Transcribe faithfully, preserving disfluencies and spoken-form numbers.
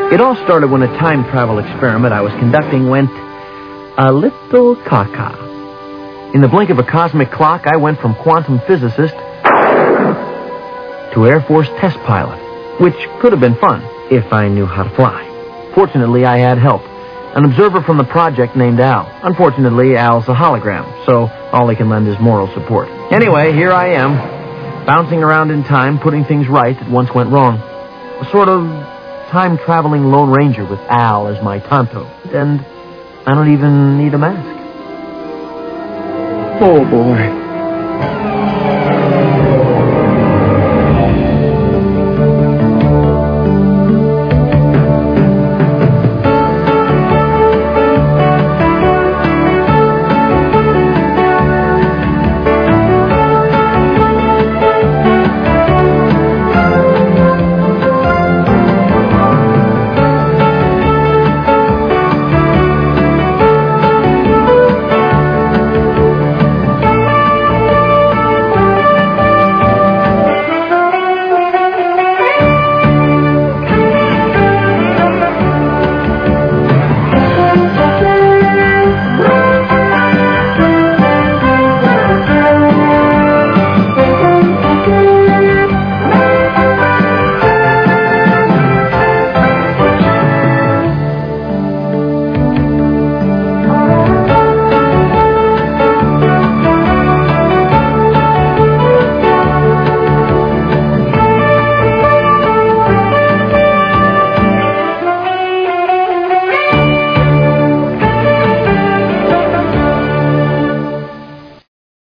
It all started when a time travel experiment I was conducting went a little caca. In the blink of a cosmic clock, I went from quantum physicist to Air Force test pilot, which could have been fun if I knew how to fly. Fortunately, I had help. An observer from the project named Al. Unfortunately, Al's a hologram, so all he can lend is moral support. Anyway, here I am, bouncing around in time, putting things right that once went wrong. A sort of time-traveling Lone Ranger with Al as my Tonto. And I don't even need a mask. Oh, boy.